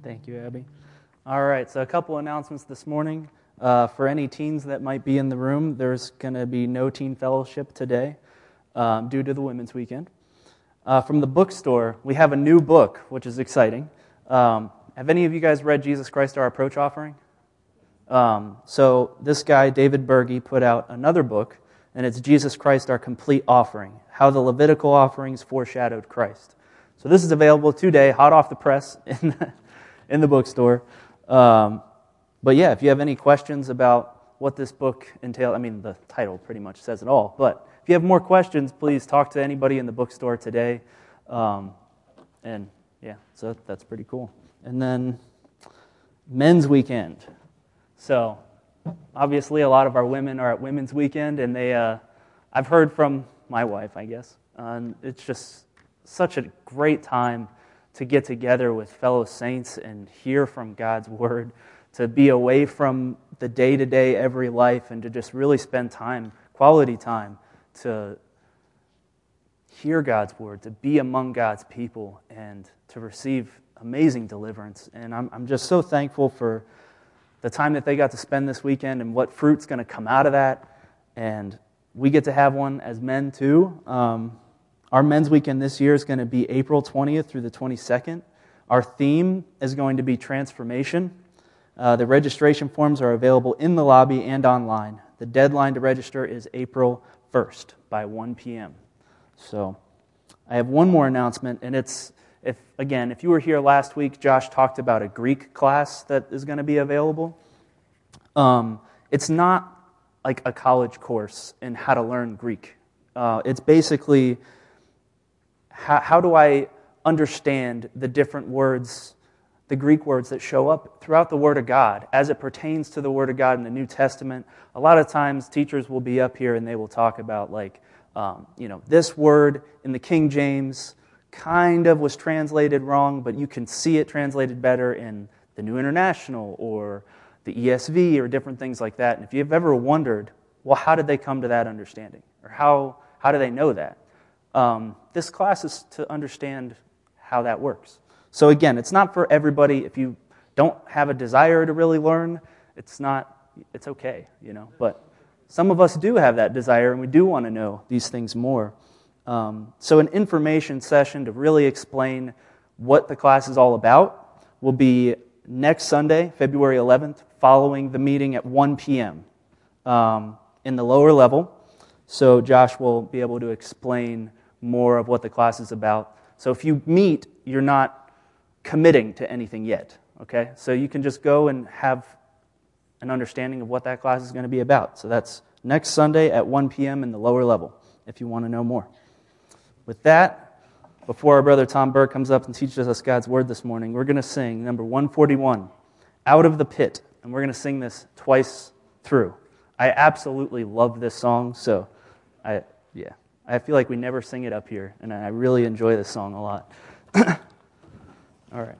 Thank you, Abby. All right, so a couple announcements this morning. For any teens that might be in the room, there's going to be no teen fellowship today due to the Women's Weekend. From the bookstore, we have a new book, which is exciting. Have any of you guys read Jesus Christ, Our Approach Offering? So this guy, David Berge, put out another book, and it's Jesus Christ, Our Complete Offering, How the Levitical Offerings Foreshadowed Christ. So this is available today, hot off the press in the bookstore. But yeah, if you have any questions about what this book entails, I mean, the title pretty much says it all. But if you have more questions, please talk to anybody in the bookstore today. And yeah, so that's pretty cool. And then Men's Weekend. So obviously a lot of our women are at Women's Weekend, and I've heard from my wife, I guess. It's just such a great time to get together with fellow saints and hear from God's Word, to be away from the day-to-day every life and to just really spend time, quality time, to hear God's Word, to be among God's people, and to receive amazing deliverance. And I'm just so thankful for the time that they got to spend this weekend and what fruit's going to come out of that. And we get to have one as men too. Our Men's Weekend this year is going to be April 20th through the 22nd. Our theme is going to be transformation. The registration forms are available in the lobby and online. The deadline to register is April 1st by 1 p.m. So I have one more announcement, and it's, if you were here last week, Josh talked about a Greek class that is going to be available. It's not like a college course in how to learn Greek. It's basically how do I understand the different words, the Greek words that show up throughout the Word of God as it pertains to the Word of God in the New Testament. A lot of times teachers will be up here and they will talk about this word in the King James kind of was translated wrong, but you can see it translated better in the New International or the ESV or different things like that. And if you've ever wondered, well, how did they come to that understanding? Or how do they know that? This class is to understand how that works. So again, it's not for everybody. If you don't have a desire to really learn, it's okay, But some of us do have that desire, and we do want to know these things more. So an information session to really explain what the class is all about will be next Sunday, February 11th, following the meeting at 1 p.m. In the lower level. So Josh will be able to explain more of what the class is about. So if you meet, you're not committing to anything yet, okay? So you can just go and have an understanding of what that class is going to be about. So that's next Sunday at 1 p.m. in the lower level, if you want to know more. With that, before our brother Tom Burke comes up and teaches us God's Word this morning, we're going to sing number 141, Out of the Pit, and we're going to sing this twice through. I absolutely love this song, so I feel like we never sing it up here, and I really enjoy this song a lot. All right.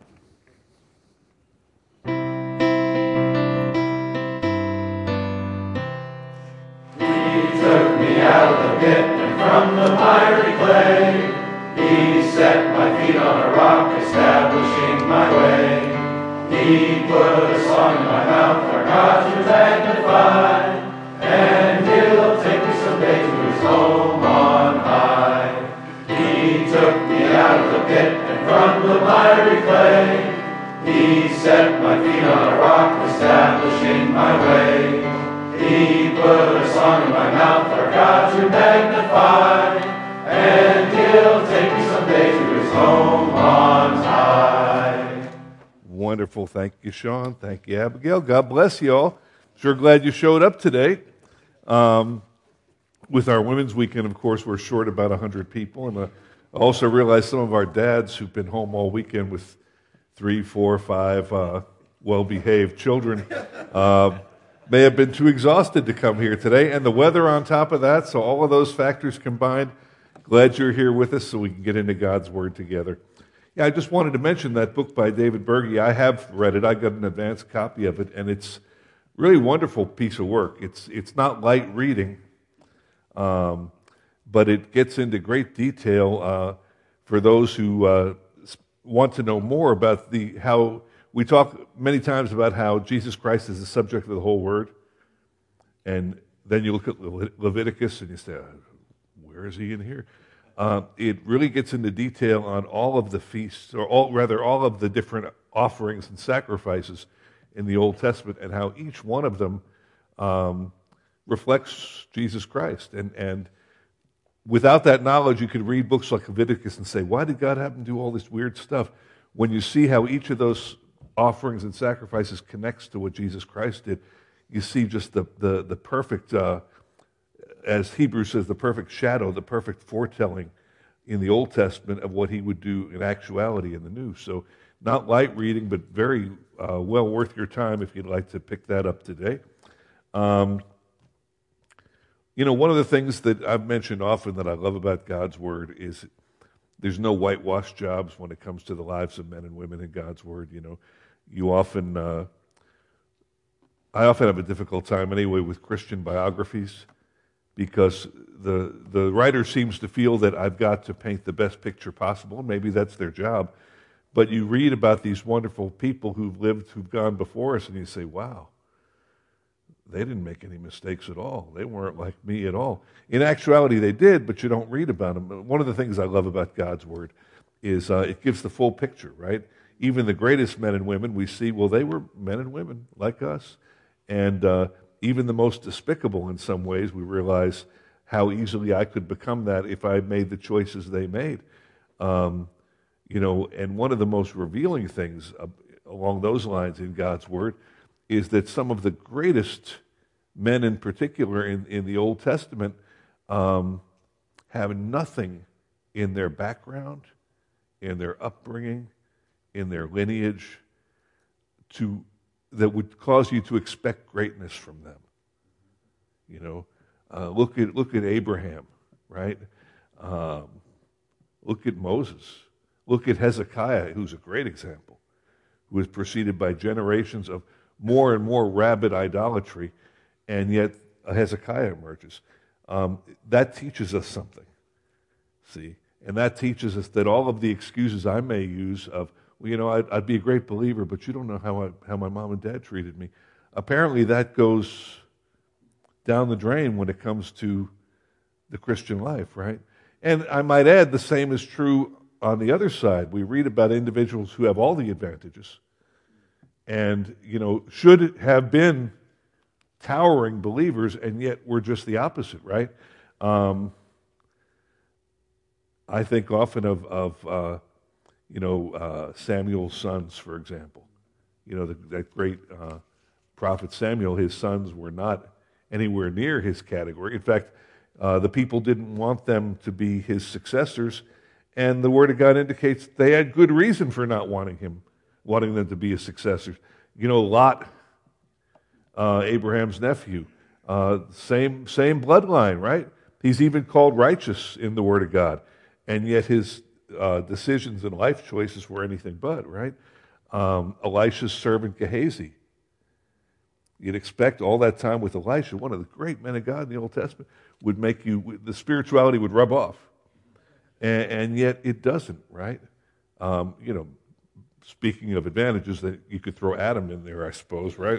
He took me out of the pit and from the miry clay. He set my feet on a rock, establishing my way. He put a song in my mouth for God to magnify, and He'll take me someday to His home on high. He took me out of the pit and from the miry clay. He set my feet on a rock, establishing my way. He put a song in my mouth for God to magnify, and He'll take me someday to His home on high. Wonderful. Thank you, Sean. Thank you, Abigail. God bless you all. Sure glad you showed up today. With our Women's Weekend, of course, we're short about 100 people. And I also realize some of our dads who've been home all weekend with 3, 4, 5 well-behaved children may have been too exhausted to come here today. And the weather on top of that, so all of those factors combined, glad you're here with us so we can get into God's Word together. Yeah, I just wanted to mention that book by David Berge. I have read it. I got an advanced copy of it, and it's really wonderful piece of work. It's not light reading, but it gets into great detail for those who want to know more about how we talk many times about how Jesus Christ is the subject of the whole Word, and then you look at Leviticus and you say, where is he in here? It really gets into detail on all of the feasts, or all of the different offerings and sacrifices in the Old Testament, and how each one of them reflects Jesus Christ. And without that knowledge, you could read books like Leviticus and say, why did God have to do all this weird stuff? When you see how each of those offerings and sacrifices connects to what Jesus Christ did, you see just the perfect, as Hebrews says, the perfect shadow, the perfect foretelling in the Old Testament of what he would do in actuality in the New. So not light reading, but very well worth your time if you'd like to pick that up today. One of the things that I've mentioned often that I love about God's Word is there's no whitewash jobs when it comes to the lives of men and women in God's Word. I often have a difficult time anyway with Christian biographies, because the writer seems to feel that I've got to paint the best picture possible. Maybe that's their job. But you read about these wonderful people who've gone before us, and you say, wow, they didn't make any mistakes at all. They weren't like me at all. In actuality, they did, but you don't read about them. One of the things I love about God's Word is it gives the full picture, right? Even the greatest men and women we see, well, they were men and women like us. And even the most despicable in some ways, we realize how easily I could become that if I made the choices they made. And one of the most revealing things along those lines in God's Word is that some of the greatest men in particular in the Old Testament have nothing in their background, in their upbringing, in their lineage that would cause you to expect greatness from them. Look at Abraham, right? Look at Moses. Look at Hezekiah, who's a great example, who was preceded by generations of more and more rabid idolatry, and yet Hezekiah emerges. That teaches us something, see? And that teaches us that all of the excuses I may use of, I'd be a great believer, but you don't know how my mom and dad treated me. Apparently that goes down the drain when it comes to the Christian life, right? And I might add, the same is true on the other side. We read about individuals who have all the advantages and, should have been towering believers, and yet we're just the opposite, right? I think often of Samuel's sons, for example. That great prophet Samuel, his sons were not anywhere near his category. In fact, the people didn't want them to be his successors, and the Word of God indicates they had good reason for not wanting them to be his successors. Lot, Abraham's nephew, same bloodline, right? He's even called righteous in the Word of God, and yet his decisions and life choices were anything but, right? Elisha's servant Gehazi. You'd expect all that time with Elisha, one of the great men of God in the Old Testament, would make the spirituality would rub off. And yet it doesn't, right? Speaking of advantages, that you could throw Adam in there, I suppose, right?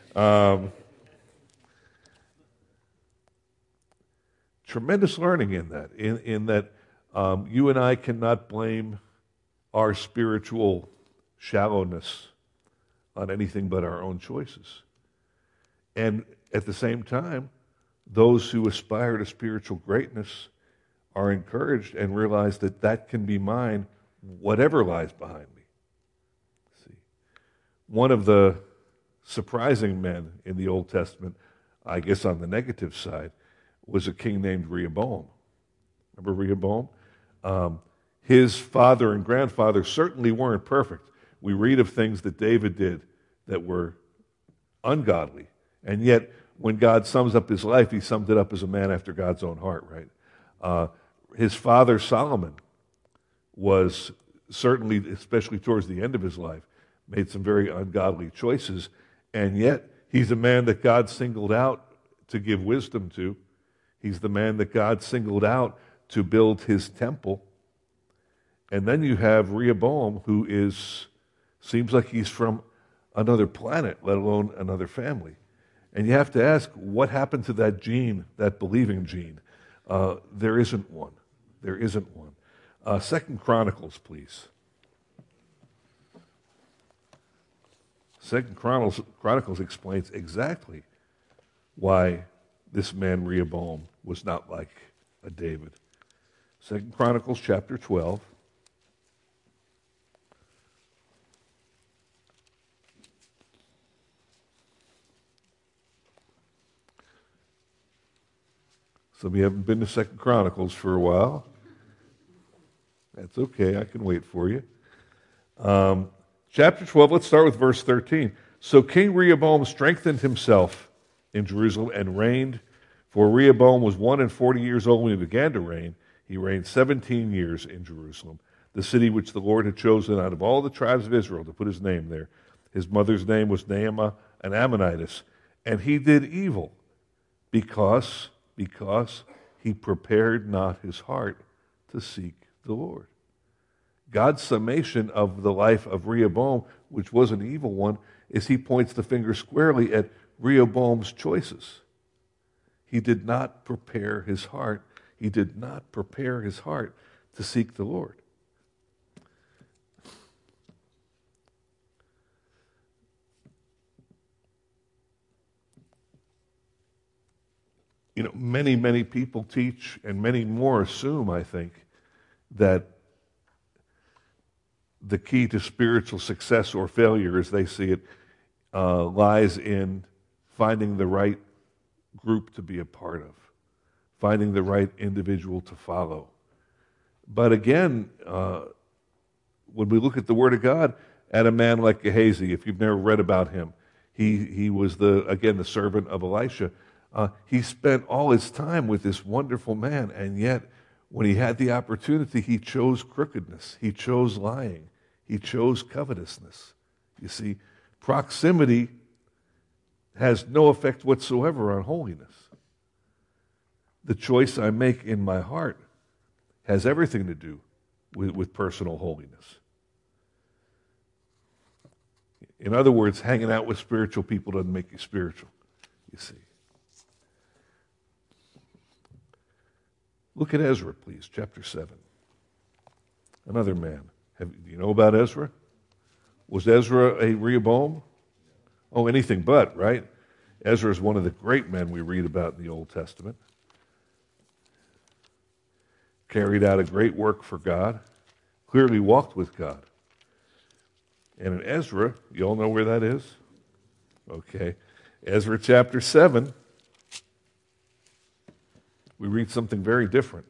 Tremendous learning in that you and I cannot blame our spiritual shallowness on anything but our own choices. And at the same time, those who aspire to spiritual greatness are encouraged and realize that can be mine, whatever lies behind me. See, one of the surprising men in the Old Testament, I guess on the negative side, was a king named Rehoboam. Remember Rehoboam? His father and grandfather certainly weren't perfect. We read of things that David did that were ungodly. And yet, when God sums up his life, he summed it up as a man after God's own heart, right? His father, Solomon, was certainly, especially towards the end of his life, made some very ungodly choices. And yet, he's a man that God singled out to give wisdom to. He's the man that God singled out to build his temple. And then you have Rehoboam, who seems like he's from another planet, let alone another family. And you have to ask, what happened to that gene, that believing gene? There isn't one. There isn't one. 2 Chronicles, please. 2 Chronicles explains exactly why this man Rehoboam was not like a David. 2 Chronicles chapter 12. Some of you haven't been to 2 Chronicles for a while. That's okay, I can wait for you. Chapter 12, let's start with verse 13. So King Rehoboam strengthened himself in Jerusalem and reigned, for Rehoboam was 41 years old when he began to reign. He reigned 17 years in Jerusalem, the city which the Lord had chosen out of all the tribes of Israel to put his name there. His mother's name was Naamah, an Ammonitess, and he did evil because he prepared not his heart to seek the Lord. God's summation of the life of Rehoboam, which was an evil one, is he points the finger squarely at Rehoboam's choices. He did not prepare his heart. He did not prepare his heart to seek the Lord. You know, many people teach, and many more assume, I think, that the key to spiritual success or failure, as they see it, lies in finding the right group to be a part of, finding the right individual to follow. But again, when we look at the Word of God, at a man like Gehazi, if you've never read about him, he was the servant of Elisha. He spent all his time with this wonderful man, and yet when he had the opportunity, he chose crookedness. He chose lying. He chose covetousness. You see, proximity has no effect whatsoever on holiness. The choice I make in my heart has everything to do with personal holiness. In other words, hanging out with spiritual people doesn't make you spiritual, you see. Look at Ezra, please, chapter 7. Another man. Do you know about Ezra? Was Ezra a Rehoboam? Oh, anything but, right? Ezra is one of the great men we read about in the Old Testament. Carried out a great work for God. Clearly walked with God. And in Ezra, you all know where that is? Okay. Ezra chapter 7. We read something very different.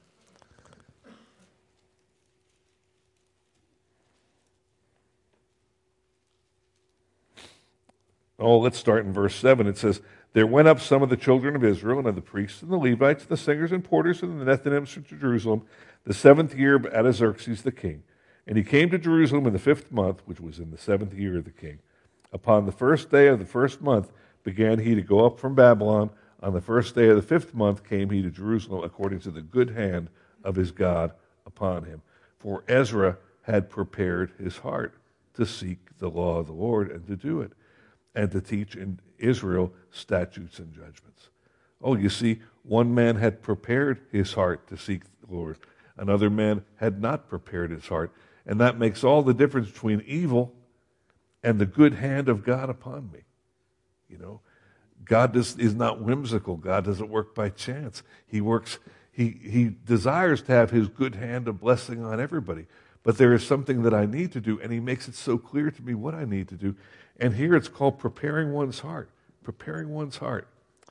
Oh, let's start in verse 7. It says, There went up some of the children of Israel, and of the priests and the Levites, the singers and porters, and the Nethinims to Jerusalem, the 7th year of Artaxerxes the king. And he came to Jerusalem in the 5th month, which was in the 7th year of the king. Upon the first day of the 1st month began he to go up from Babylon. On the first day of the 5th month came he to Jerusalem, according to the good hand of his God upon him. For Ezra had prepared his heart to seek the law of the Lord and to do it, and to teach in Israel statutes and judgments. Oh, you see, one man had prepared his heart to seek the Lord. Another man had not prepared his heart. And that makes all the difference between evil and the good hand of God upon me. You know, God is not whimsical. God doesn't work by chance. He works, he desires to have his good hand of blessing on everybody. But there is something that I need to do, and he makes it so clear to me what I need to do. And here it's called preparing one's heart. Preparing one's heart.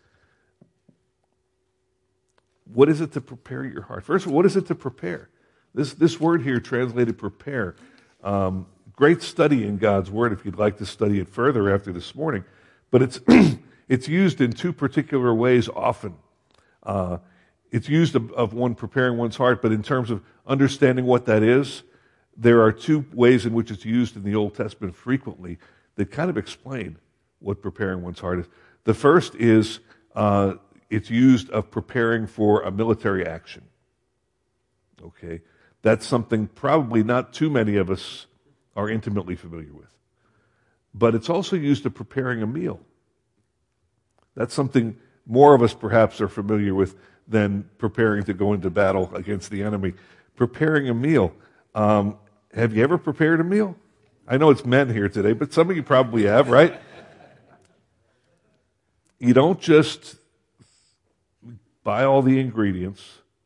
What is it to prepare your heart? First of all, what is it to prepare? This word here, translated prepare, great study in God's Word if you'd like to study it further after this morning. But it's it's used in two particular ways often. It's used of one preparing one's heart, but in terms of understanding what that is, there are two ways in which it's used in the Old Testament frequently that kind of explain what preparing one's heart is. The first is it's used of preparing for a military action. Okay? That's something probably not too many of us are intimately familiar with. but it's also used of preparing a meal. That's something more of us perhaps are familiar with than preparing to go into battle against the enemy. Preparing a meal. Have you ever prepared a meal? I know it's men here today, but some of you probably have, right? You don't just buy all the ingredients,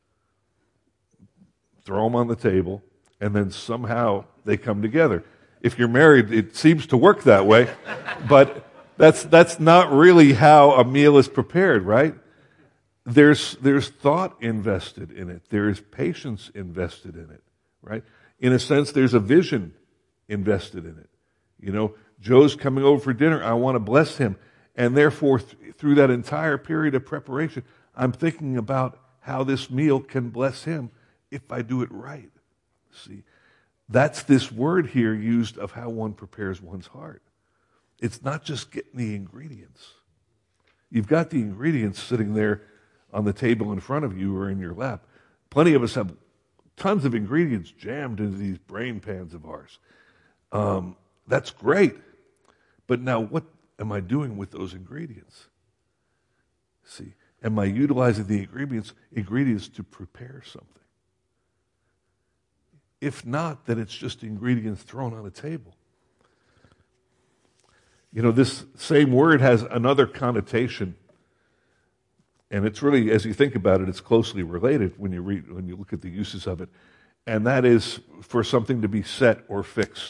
throw them on the table, and then somehow they come together. If you're married, it seems to work that way, but that's not really how a meal is prepared, right? There's thought invested in it. There's patience invested in it, right? In a sense, there's a vision invested in it. You know, Joe's coming over for dinner. I want to bless him. And therefore, through that entire period of preparation, I'm thinking about how this meal can bless him if I do it right. See, that's this word here used of how one prepares one's heart. It's not just getting the ingredients. You've got the ingredients sitting there on the table in front of you or in your lap. Plenty of us have tons of ingredients jammed into these brain pans of ours. That's great. But now what am I doing with those ingredients? See, am I utilizing the ingredients to prepare something? If not, then it's just ingredients thrown on a table. You know, this same word has another connotation, and it's really, as you think about it, it's closely related when you look at the uses of it, and that is for something to be set or fixed.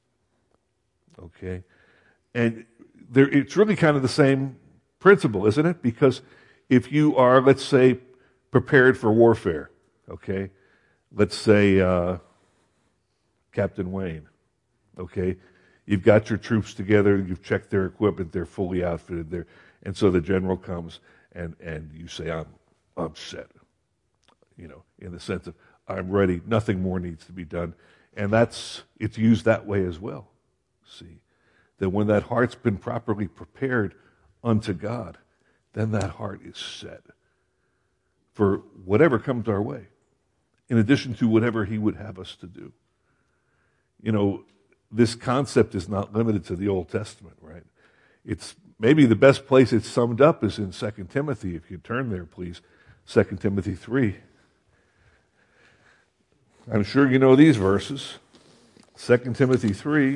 Okay? And it's really kind of the same principle, isn't it? Because if you are, let's say, prepared for warfare, okay? Let's say Captain Wayne, okay? You've got your troops together, you've checked their equipment, they're fully outfitted there. And so the general comes and you say, I'm set. You know, in the sense of, I'm ready, nothing more needs to be done. And it's used that way as well. See, that when that heart's been properly prepared unto God, then that heart is set for whatever comes our way, in addition to whatever He would have us to do. You know, this concept is not limited to the Old Testament, right? It's maybe the best place it's summed up is in 2 Timothy. If you turn there, please, 2 Timothy 3. I'm sure you know these verses. 2 Timothy 3.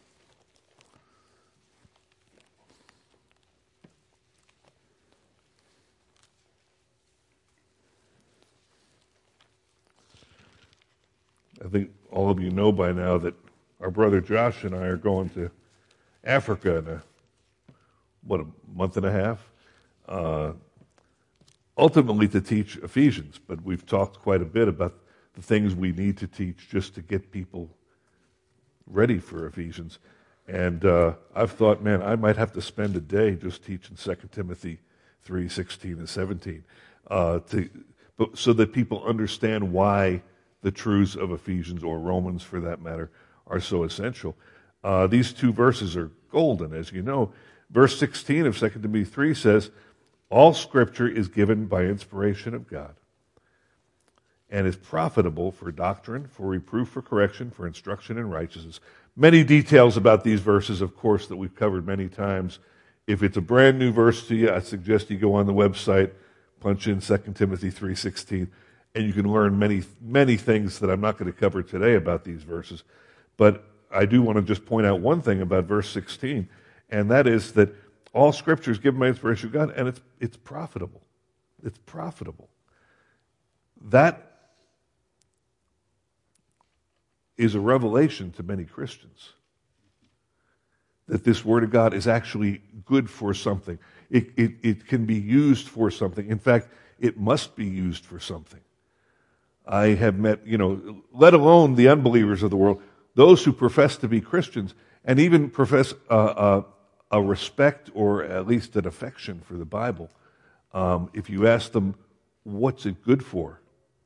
I think all of you know by now that our brother Josh and I are going to Africa in a month and a half, ultimately to teach Ephesians. But we've talked quite a bit about the things we need to teach just to get people ready for Ephesians. And I've thought, man, I might have to spend a day just teaching 2 Timothy 3:16 and 17, so that people understand why the truths of Ephesians, or Romans for that matter, are so essential. These two verses are golden, as you know. Verse 16 of 2 Timothy 3 says, all Scripture is given by inspiration of God and is profitable for doctrine, for reproof, for correction, for instruction in righteousness. Many details about these verses, of course, that we've covered many times. If it's a brand new verse to you, I suggest you go on the website, punch in 2 Timothy 3:16, and you can learn many, many things that I'm not going to cover today about these verses. But I do want to just point out one thing about verse 16, and that is that all Scripture is given by inspiration of God, and it's profitable. It's profitable. That is a revelation to many Christians, that this Word of God is actually good for something. It can be used for something. In fact, it must be used for something. I have met, let alone the unbelievers of the world, those who profess to be Christians and even profess a respect or at least an affection for the Bible. If you ask them, what's it good for?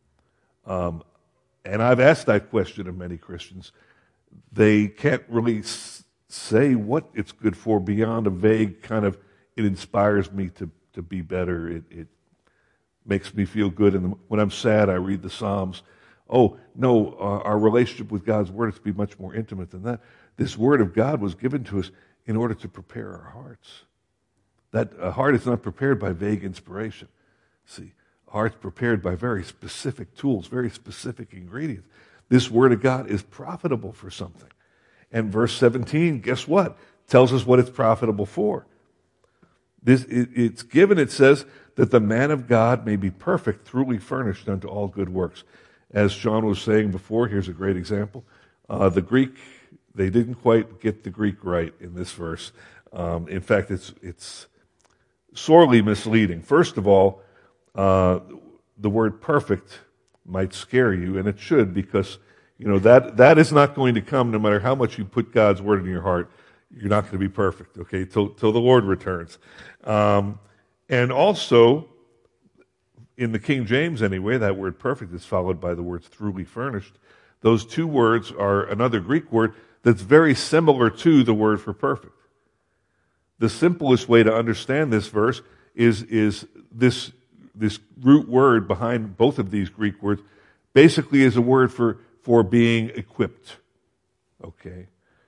And I've asked that question of many Christians. They can't really say what it's good for beyond a vague kind of, it inspires me to be better. It makes me feel good. And when I'm sad, I read the Psalms. oh, no, our relationship with God's Word is to be much more intimate than that. This Word of God was given to us in order to prepare our hearts. That a heart is not prepared by vague inspiration. See, a heart's prepared by very specific tools, very specific ingredients. This Word of God is profitable for something. And verse 17, guess what? Tells us what it's profitable for. It's given, it says, that the man of God may be perfect, truly furnished unto all good works. As Sean was saying before, here's a great example. The Greek, they didn't quite get the Greek right in this verse. In fact, it's sorely misleading. First of all, the word perfect might scare you, and it should, because that is not going to come no matter how much you put God's word in your heart. You're not going to be perfect, okay, till the Lord returns. And also, in the King James anyway, that word perfect is followed by the words truly furnished. Those two words are another Greek word that's very similar to the word for perfect. The simplest way to understand this verse is this root word behind both of these Greek words basically is a word for being equipped. Okay?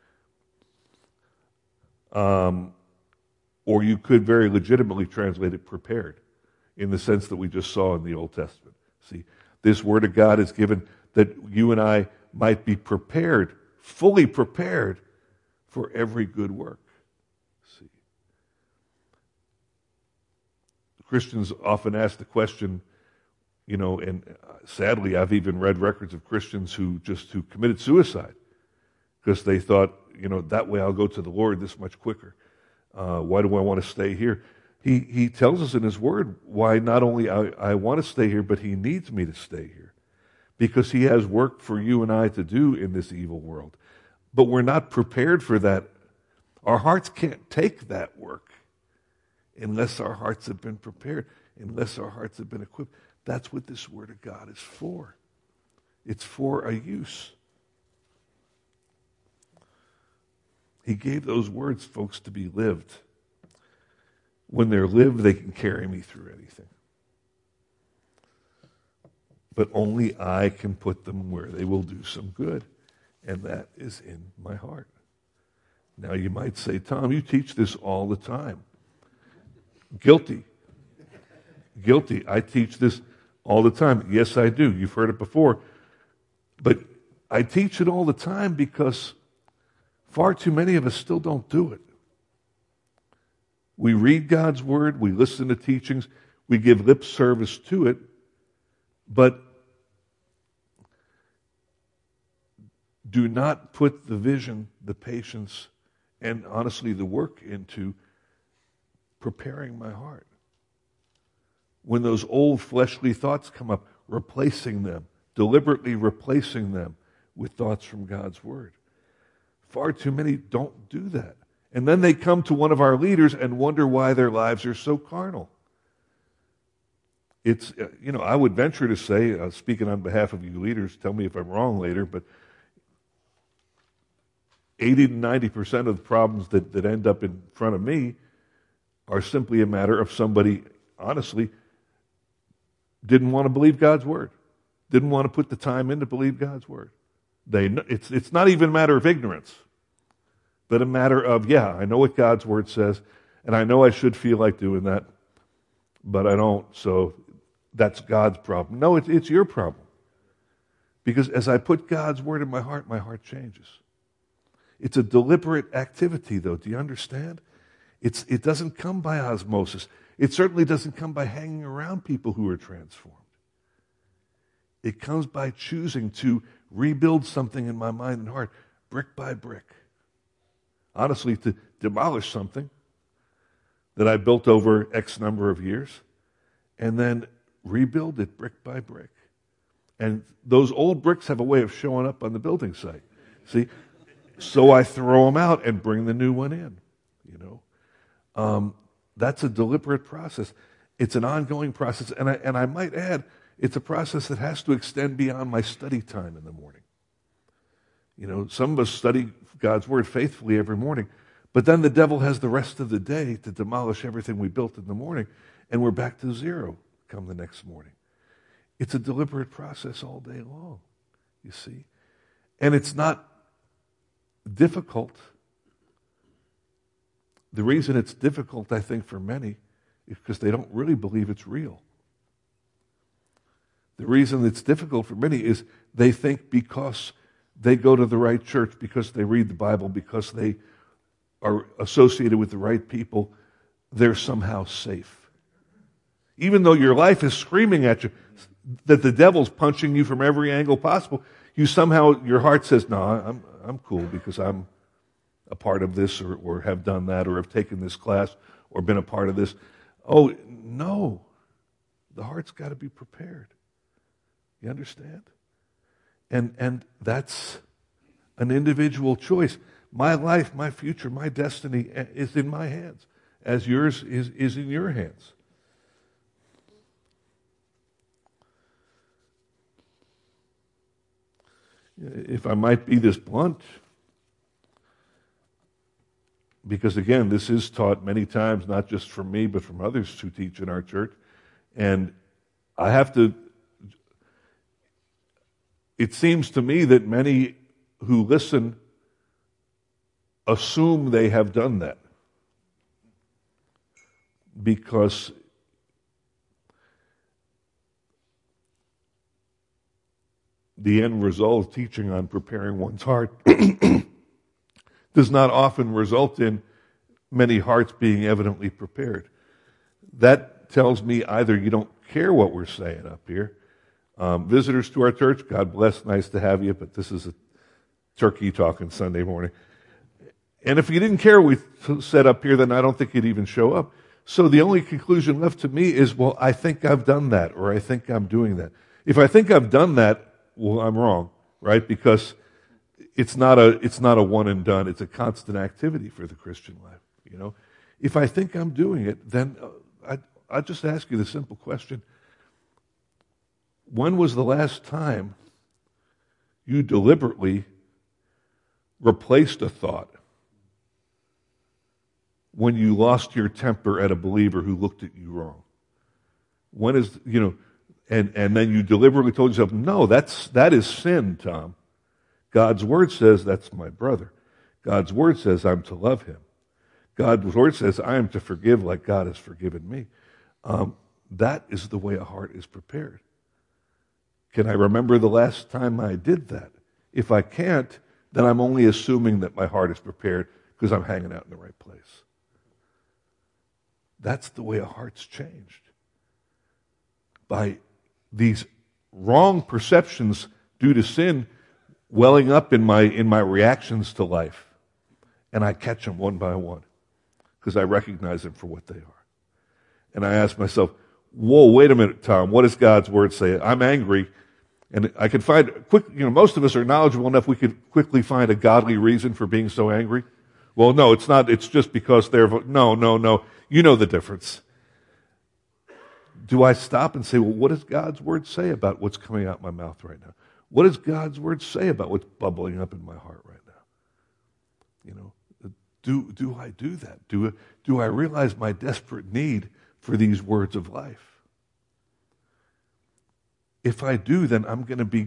Or you could very legitimately translate it prepared, in the sense that we just saw in the Old Testament. See, this Word of God is given that you and I might be prepared, fully prepared for every good work. See, Christians often ask the question, and sadly I've even read records of Christians who committed suicide because they thought, that way I'll go to the Lord this much quicker. Why do I want to stay here? He tells us in His Word why not only I want to stay here, but He needs me to stay here. Because He has work for you and I to do in this evil world. But we're not prepared for that. Our hearts can't take that work unless our hearts have been prepared, unless our hearts have been equipped. That's what this Word of God is for. It's for a use. He gave those words, folks, to be lived. When they're lived, they can carry me through anything. But only I can put them where they will do some good. And that is in my heart. Now you might say, Tom, you teach this all the time. Guilty. I teach this all the time. Yes, I do. You've heard it before. But I teach it all the time because far too many of us still don't do it. We read God's Word, we listen to teachings, we give lip service to it, but do not put the vision, the patience, and honestly the work into preparing my heart. When those old fleshly thoughts come up, replacing them, deliberately replacing them with thoughts from God's Word. Far too many don't do that. And then they come to one of our leaders and wonder why their lives are so carnal. It's, I would venture to say, speaking on behalf of you leaders, tell me if I'm wrong later, but 80 to 90% of the problems that end up in front of me are simply a matter of somebody, honestly, didn't want to believe God's Word. Didn't want to put the time in to believe God's Word. It's not even a matter of ignorance, but a matter of, I know what God's Word says, and I know I should feel like doing that, but I don't, so that's God's problem. No, it's your problem. Because as I put God's Word in my heart changes. It's a deliberate activity, though. Do you understand? It doesn't come by osmosis. It certainly doesn't come by hanging around people who are transformed. It comes by choosing to rebuild something in my mind and heart, brick by brick. Honestly, to demolish something that I built over X number of years, and then rebuild it brick by brick. And those old bricks have a way of showing up on the building site. See? So I throw them out and bring the new one in. That's a deliberate process. It's an ongoing process. And I might add, it's a process that has to extend beyond my study time in the morning. Some of us study God's Word faithfully every morning, but then the devil has the rest of the day to demolish everything we built in the morning, and we're back to zero come the next morning. It's a deliberate process all day long. you see. And it's not difficult. The reason it's difficult, I think, for many is because they don't really believe it's real. The reason it's difficult for many is they think because they go to the right church, because they read the Bible, because they are associated with the right people, they're somehow safe. Even though your life is screaming at you that the devil's punching you from every angle possible, you somehow, your heart says, no, I'm cool because I'm a part of this or have done that or have taken this class or been a part of this. Oh, no. The heart's got to be prepared. You understand? And that's an individual choice. My life, my future, my destiny is in my hands, as yours is in your hands. If I might be this blunt, because again, this is taught many times, not just from me, but from others who teach in our church, and I have to, it seems to me that many who listen assume they have done that because the end result of teaching on preparing one's heart does not often result in many hearts being evidently prepared. That tells me either you don't care what we're saying up here. Visitors to our church, God bless, nice to have you, but this is a turkey talking Sunday morning. And if you didn't care what we said up here, then I don't think you'd even show up. So the only conclusion left to me is, well, I think I've done that, or I think I'm doing that. If I think I've done that, well, I'm wrong, right? Because it's not a one and done. It's a constant activity for the Christian life, you know. If I think I'm doing it, then I just ask you the simple question: when was the last time you deliberately replaced a thought when you lost your temper at a believer who looked at you wrong? When is, you know, and then you deliberately told yourself, no, that is sin, Tom. God's word says that's my brother. God's word says I'm to love him. God's word says I am to forgive like God has forgiven me. That is the way a heart is prepared. Can I remember the last time I did that? If I can't, then I'm only assuming that my heart is prepared because I'm hanging out in the right place. That's the way a heart's changed. By these wrong perceptions due to sin welling up in my reactions to life. And I catch them one by one because I recognize them for what they are. And I ask myself, whoa, wait a minute, Tom, what does God's word say? I'm angry. And I could find most of us are knowledgeable enough we could quickly find a godly reason for being so angry. Well, no, it's not. It's just because no. You know the difference. Do I stop and say, well, what does God's word say about what's coming out my mouth right now? What does God's word say about what's bubbling up in my heart right now? You know, do I do that? Do I realize my desperate need for these words of life? If I do, then I'm going to be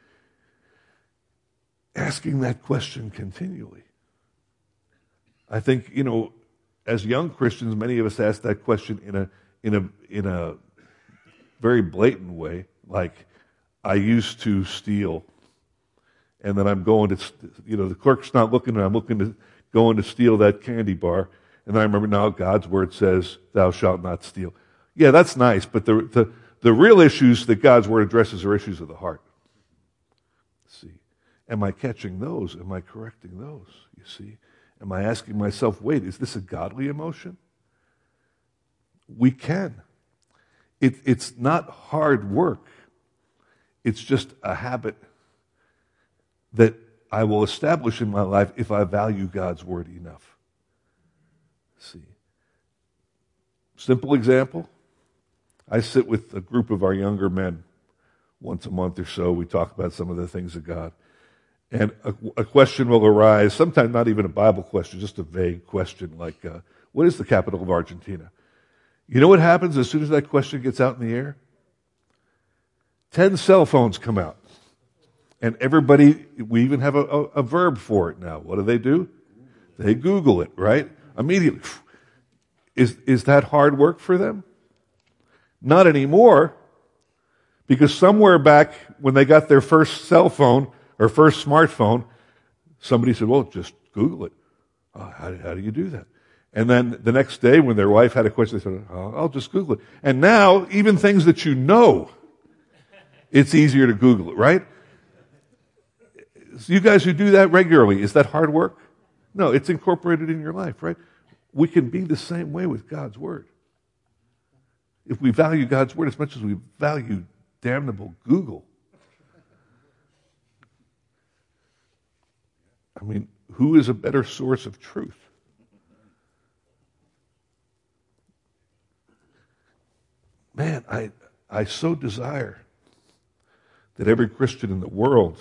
asking that question continually. I think, you know, as young Christians, many of us ask that question in a very blatant way, like, I used to steal, and then I'm going to, you know, the clerk's not looking, and I'm going to steal that candy bar, and then I remember now God's word says, thou shalt not steal. Yeah, that's nice, but the real issues that God's word addresses are issues of the heart. See, am I catching those? Am I correcting those? You see, am I asking myself, wait, is this a godly emotion? We can. It's not hard work. It's just a habit that I will establish in my life if I value God's word enough. See, simple example. I sit with a group of our younger men once a month or so. We talk about some of the things of God. And a question will arise, sometimes not even a Bible question, just a vague question like, what is the capital of Argentina? You know what happens as soon as that question gets out in the air? 10 cell phones come out. And everybody, we even have a verb for it now. What do? They Google it, right? Immediately. Is that hard work for them? Not anymore, because somewhere back when they got their first cell phone or first smartphone, somebody said, well, just Google it. How do you do that? And then the next day when their wife had a question, they said, I'll just Google it. And now, even things that you know, it's easier to Google it, right? So you guys who do that regularly, is that hard work? No, it's incorporated in your life, right? We can be the same way with God's Word. If we value God's Word as much as we value damnable Google, I mean, who is a better source of truth? Man, I so desire that every Christian in the world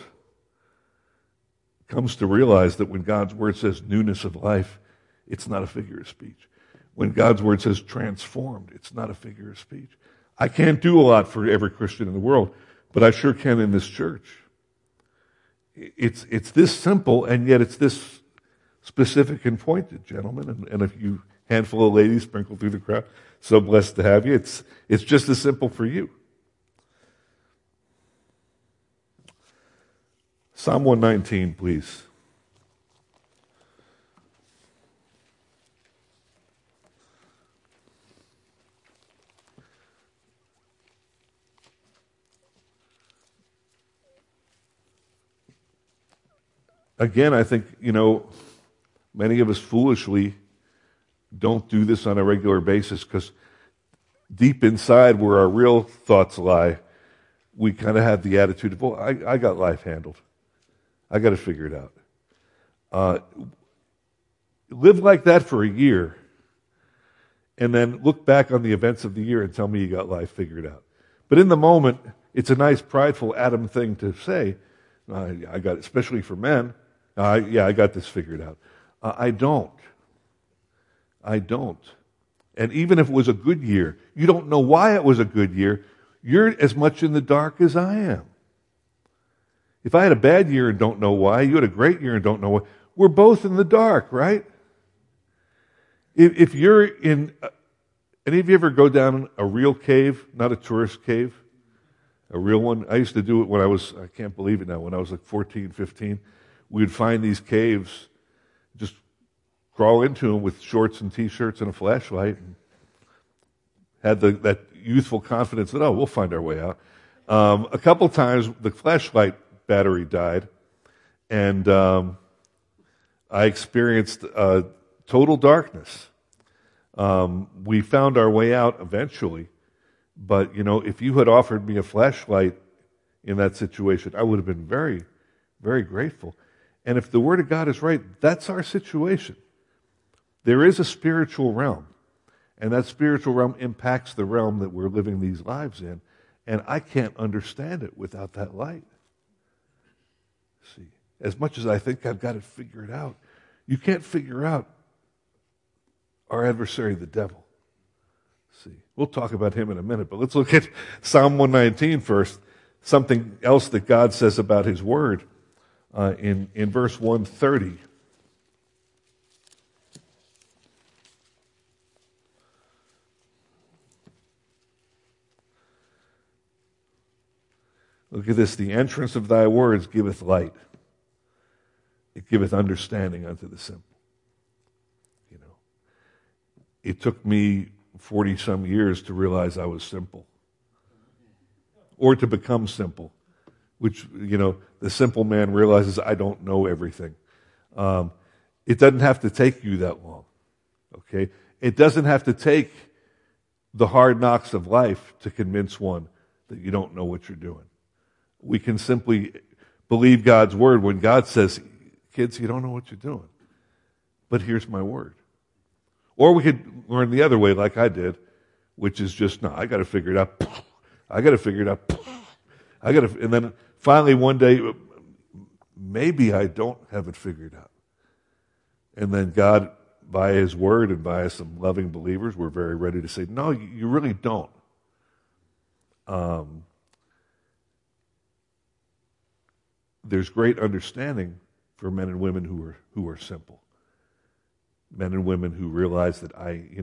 comes to realize that when God's Word says newness of life, it's not a figure of speech. When God's Word says transformed, it's not a figure of speech. I can't do a lot for every Christian in the world, but I sure can in this church. It's this simple, and yet it's this specific and pointed, gentlemen. And if you handful of ladies sprinkled through the crowd, so blessed to have you. It's just as simple for you. Psalm 119, please. Again, I think, many of us foolishly don't do this on a regular basis because deep inside where our real thoughts lie, we kind of have the attitude of, well, I got life handled. I got to figure it out. Live like that for a year and then look back on the events of the year and tell me you got life figured out. But in the moment, it's a nice, prideful Adam thing to say. I got it, especially for men. I got this figured out. I don't. And even if it was a good year, you don't know why it was a good year. You're as much in the dark as I am. If I had a bad year and don't know why, you had a great year and don't know why, we're both in the dark, right? If you're in, any of you ever go down a real cave, not a tourist cave? A real one? I used to do it when I can't believe it now, when I was like 14, 15. We'd find these caves, just crawl into them with shorts and T-shirts and a flashlight, and had that youthful confidence that, we'll find our way out. A couple times, the flashlight battery died, and I experienced total darkness. We found our way out eventually, but, if you had offered me a flashlight in that situation, I would have been very, very grateful. And if the Word of God is right, that's our situation. There is a spiritual realm, and that spiritual realm impacts the realm that we're living these lives in, and I can't understand it without that light. See, as much as I think I've got it figured out, you can't figure out our adversary, the devil. See, we'll talk about him in a minute, but let's look at Psalm 119 first. Something else that God says about His Word in verse 130. Look at this. The entrance of thy words giveth light. It giveth understanding unto the simple. It took me 40-some years to realize I was simple. Or to become simple. Which, the simple man realizes I don't know everything. It doesn't have to take you that long. Okay? It doesn't have to take the hard knocks of life to convince one that you don't know what you're doing. We can simply believe God's Word when God says, kids, you don't know what you're doing. But here's my Word. Or we could learn the other way like I did, which is just, no, I got to figure it out. I got to figure it out. And then finally one day, maybe I don't have it figured out. And then God, by His Word and by some loving believers, we're very ready to say, no, you really don't. there's great understanding for men and women who are simple. Men and women who realize that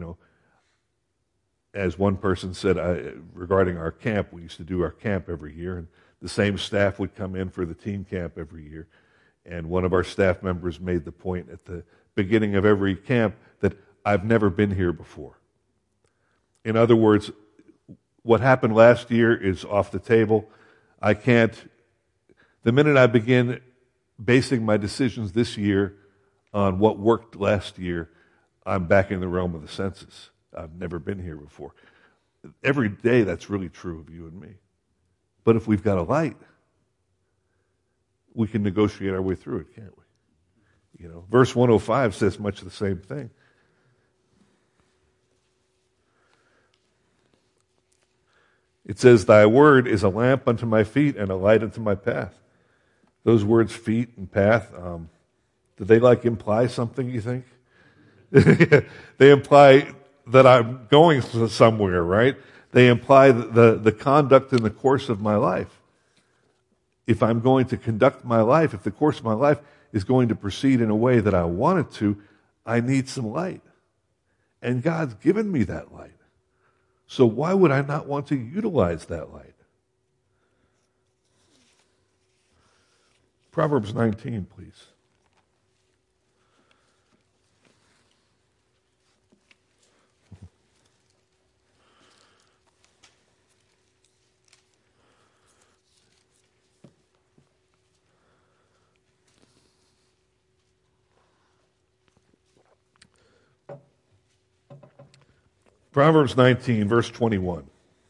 as one person said regarding our camp, we used to do our camp every year, and the same staff would come in for the teen camp every year. And one of our staff members made the point at the beginning of every camp that I've never been here before. In other words, what happened last year is off the table. The minute I begin basing my decisions this year on what worked last year, I'm back in the realm of the senses. I've never been here before. Every day that's really true of you and me. But if we've got a light, we can negotiate our way through it, can't we? Verse 105 says much the same thing. It says, "Thy word is a lamp unto my feet and a light unto my path." Those words, feet and path, do they imply something, you think? They imply that I'm going somewhere, right? They imply the conduct and the course of my life. If I'm going to conduct my life, if the course of my life is going to proceed in a way that I want it to, I need some light. And God's given me that light. So why would I not want to utilize that light? Proverbs 19, please. Proverbs 19, verse 21.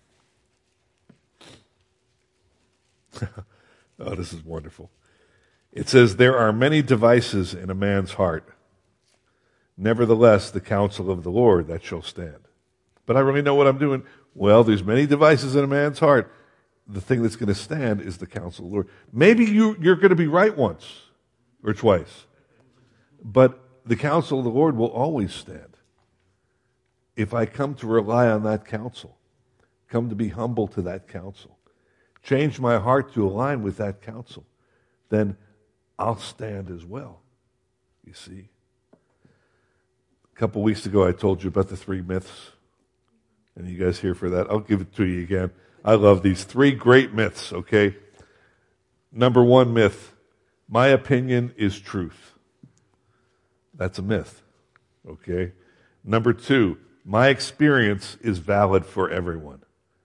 Oh, this is wonderful. It says, "There are many devices in a man's heart. Nevertheless, the counsel of the Lord, that shall stand." But I really know what I'm doing. Well, there's many devices in a man's heart. The thing that's going to stand is the counsel of the Lord. Maybe you're going to be right once or twice. But the counsel of the Lord will always stand. If I come to rely on that counsel, come to be humble to that counsel, change my heart to align with that counsel, then I'll stand as well. You see? A couple weeks ago I told you about the 3 myths. And you guys here for that? I'll give it to you again. I love these 3 great myths, okay? Number 1 myth, my opinion is truth. That's a myth, okay? Number 2, my experience is valid for everyone.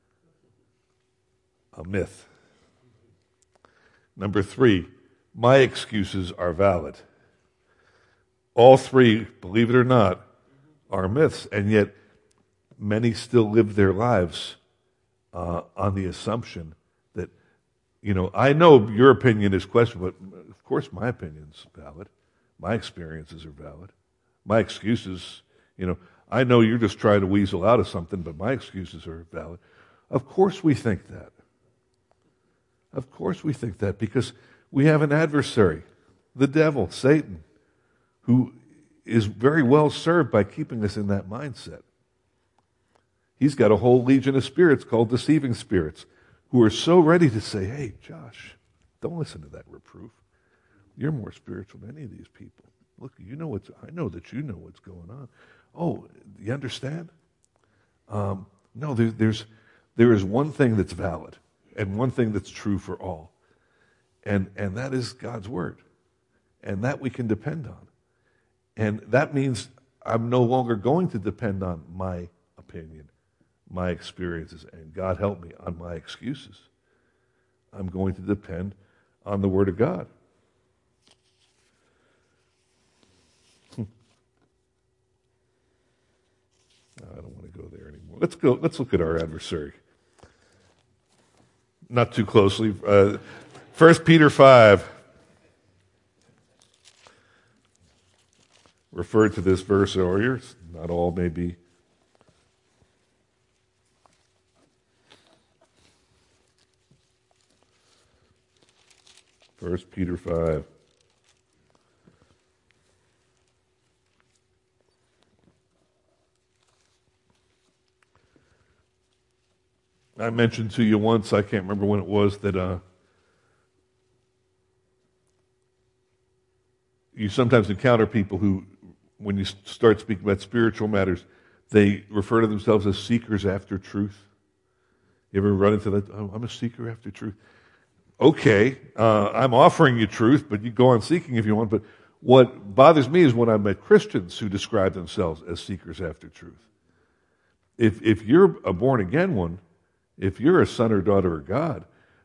A myth. Number 3, my excuses are valid. All 3, believe it or not, are myths, and yet many still live their lives on the assumption that, I know your opinion is questionable, but of course my opinion's valid. My experiences are valid. My excuses, I know you're just trying to weasel out of something, but my excuses are valid. Of course we think that. Of course we think that because we have an adversary, the devil, Satan, who is very well served by keeping us in that mindset. He's got a whole legion of spirits called deceiving spirits who are so ready to say, "Hey, Josh, don't listen to that reproof. You're more spiritual than any of these people. Look, I know that you know what's going on. Oh, you understand? No, there is one thing that's valid and one thing that's true for all. And that is God's word. And that we can depend on. And that means I'm no longer going to depend on my opinion, my experiences, and God help me, on my excuses. I'm going to depend on the Word of God. I don't want to go there anymore. Let's look at our adversary. Not too closely. 1 Peter 5 referred to this verse earlier. Not all may be. First Peter 5. I mentioned to you once, I can't remember when it was, that you sometimes encounter people who, when you start speaking about spiritual matters, they refer to themselves as seekers after truth. You ever run into that? Oh, I'm a seeker after truth. Okay, I'm offering you truth, but you go on seeking if you want. But what bothers me is when I met Christians who describe themselves as seekers after truth. If you're a born-again one, if you're a son or daughter of God,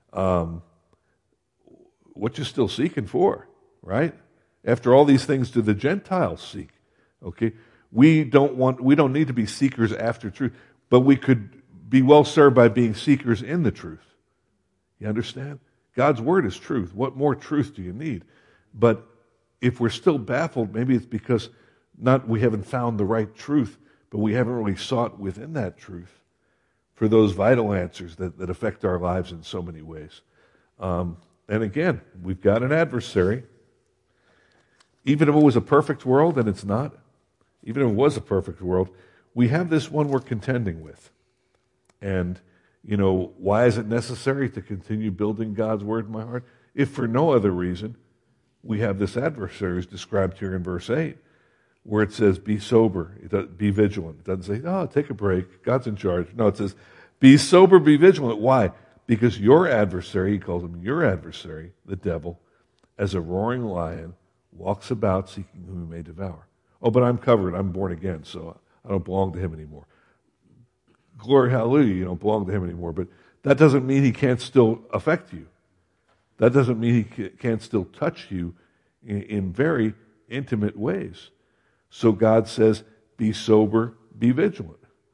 what you still seeking for, right? After all these things do the Gentiles seek? Okay, we don't need to be seekers after truth, but we could be well served by being seekers in the truth. You understand? God's word is truth. What more truth do you need? But if we're still baffled, maybe it's because not we haven't found the right truth, but we haven't really sought within that truth for those vital answers that affect our lives in so many ways. And again, we've got an adversary. Even if it was a perfect world, and it's not, even if it was a perfect world, we have this one we're contending with. And, why is it necessary to continue building God's word in my heart? If for no other reason, we have this adversary who's described here in verse 8, where it says, be sober, be vigilant. It doesn't say, take a break, God's in charge. No, it says, be sober, be vigilant. Why? Because your adversary, he calls him your adversary, the devil, as a roaring lion, walks about seeking whom he may devour. Oh, but I'm covered, I'm born again, so I don't belong to him anymore. Glory, hallelujah, you don't belong to him anymore. But that doesn't mean he can't still affect you. That doesn't mean he can't still touch you in very intimate ways. So God says, be sober, be vigilant.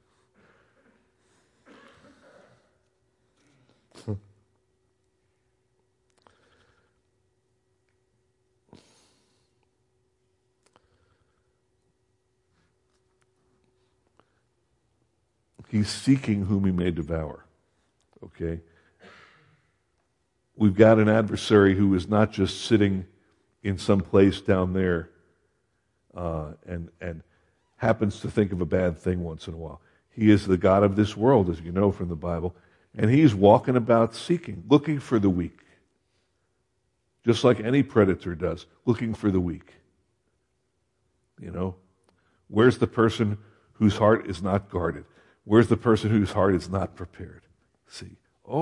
He's seeking whom he may devour. Okay? We've got an adversary who is not just sitting in some place down there and happens to think of a bad thing once in a while. He is the God of this world, as you know from the Bible, and he's walking about seeking, looking for the weak. Just like any predator does, looking for the weak. Where's the person whose heart is not guarded? Where's the person whose heart is not prepared? See,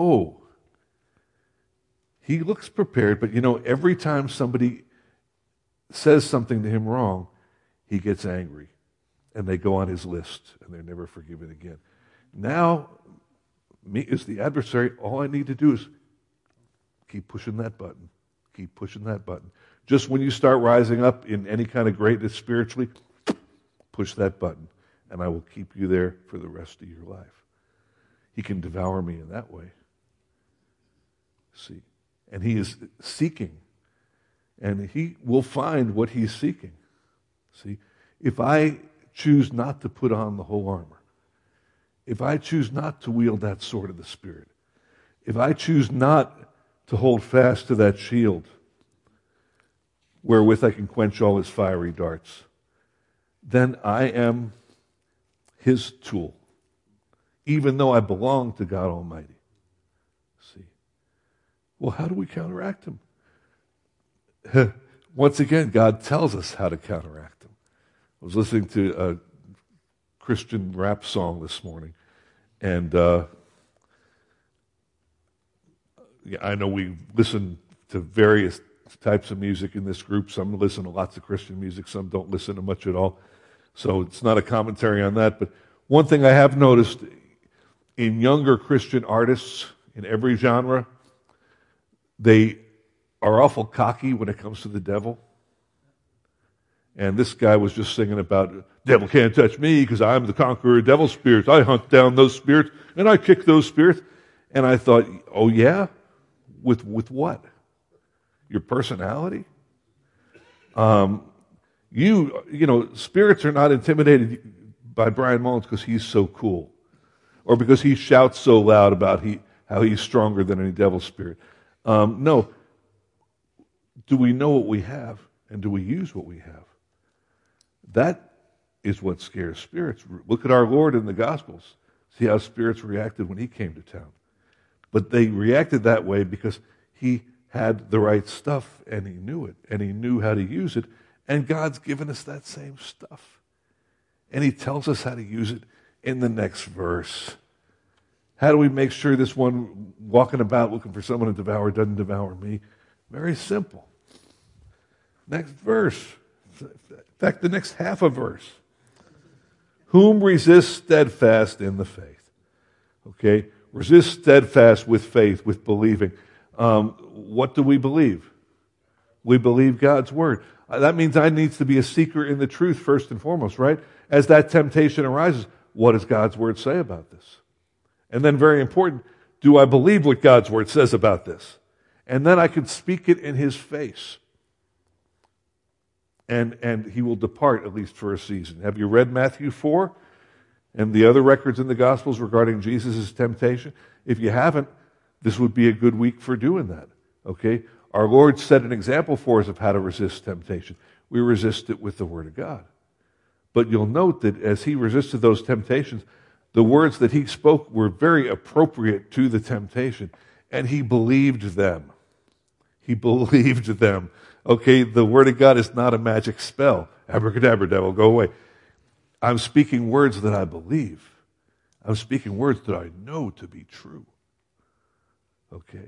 he looks prepared, but every time somebody says something to him wrong, he gets angry. And they go on his list, and they're never forgiven again. Now, me as the adversary, all I need to do is keep pushing that button. Keep pushing that button. Just when you start rising up in any kind of greatness spiritually, push that button. And I will keep you there for the rest of your life. He can devour me in that way. See? And he is seeking. And he will find what he's seeking. See? If I choose not to put on the whole armor, if I choose not to wield that sword of the Spirit, if I choose not to hold fast to that shield wherewith I can quench all his fiery darts, then I am his tool, even though I belong to God Almighty. See? Well, how do we counteract him? Once again, God tells us how to counteract him. I was listening to a Christian rap song this morning, and I know we listen to various types of music in this group. Some listen to lots of Christian music, some don't listen to much at all. So it's not a commentary on that, but one thing I have noticed in younger Christian artists in every genre, they are awful cocky when it comes to the devil. And this guy was just singing about, devil can't touch me because I'm the conqueror of devil spirits. I hunt down those spirits and I kick those spirits. And I thought, oh yeah? With what? Your personality? Spirits are not intimidated by Brian Mullins because he's so cool, or because he shouts so loud about how he's stronger than any devil spirit. No. Do we know what we have, and do we use what we have? That is what scares spirits. Look at our Lord in the Gospels. See how spirits reacted when he came to town. But they reacted that way because he had the right stuff, and he knew it, and he knew how to use it, And God's given us that same stuff. And he tells us how to use it in the next verse. How do we make sure this one walking about looking for someone to devour doesn't devour me? Very simple. Next verse. In fact, the next half a verse. Whom resist steadfast in the faith. Okay? Resist steadfast with faith, with believing. What do we believe? We believe God's word. That means I need to be a seeker in the truth first and foremost, right? As that temptation arises, what does God's word say about this? And then very important, do I believe what God's word says about this? And then I can speak it in his face. And he will depart at least for a season. Have you read Matthew 4 and the other records in the Gospels regarding Jesus' temptation? If you haven't, this would be a good week for doing that. Okay? Our Lord set an example for us of how to resist temptation. We resist it with the Word of God. But you'll note that as he resisted those temptations, the words that he spoke were very appropriate to the temptation. And he believed them. He believed them. Okay, the Word of God is not a magic spell. Abracadabra, devil, go away. I'm speaking words that I believe. I'm speaking words that I know to be true. Okay.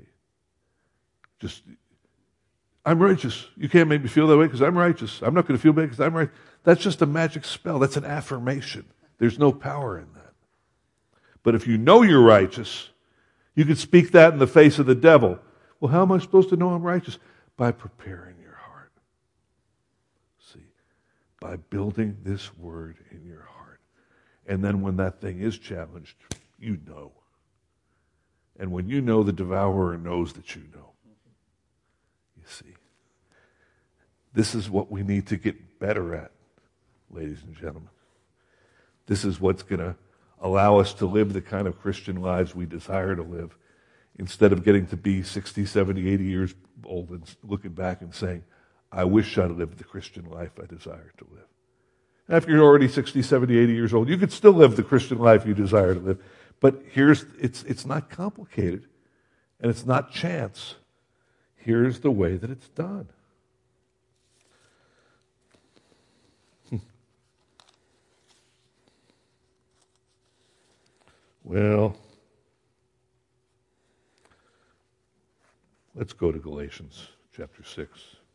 I'm righteous. You can't make me feel that way because I'm righteous. I'm not going to feel bad because I'm right. That's just a magic spell. That's an affirmation. There's no power in that. But if you know you're righteous, you could speak that in the face of the devil. Well, how am I supposed to know I'm righteous? By preparing your heart. See, by building this word in your heart. And then when that thing is challenged, you know. And when you know, the devourer knows that you know. You see, this is what we need to get better at, ladies and gentlemen. This is what's going to allow us to live the kind of Christian lives we desire to live, instead of getting to be 60, 70, 80 years old and looking back and saying, I wish I'd lived the Christian life I desire to live. And if you're already 60, 70, 80 years old, you could still live the Christian life you desire to live. But it's not complicated, and it's not chance. Here's the way that it's done. Well, let's go to Galatians chapter 6.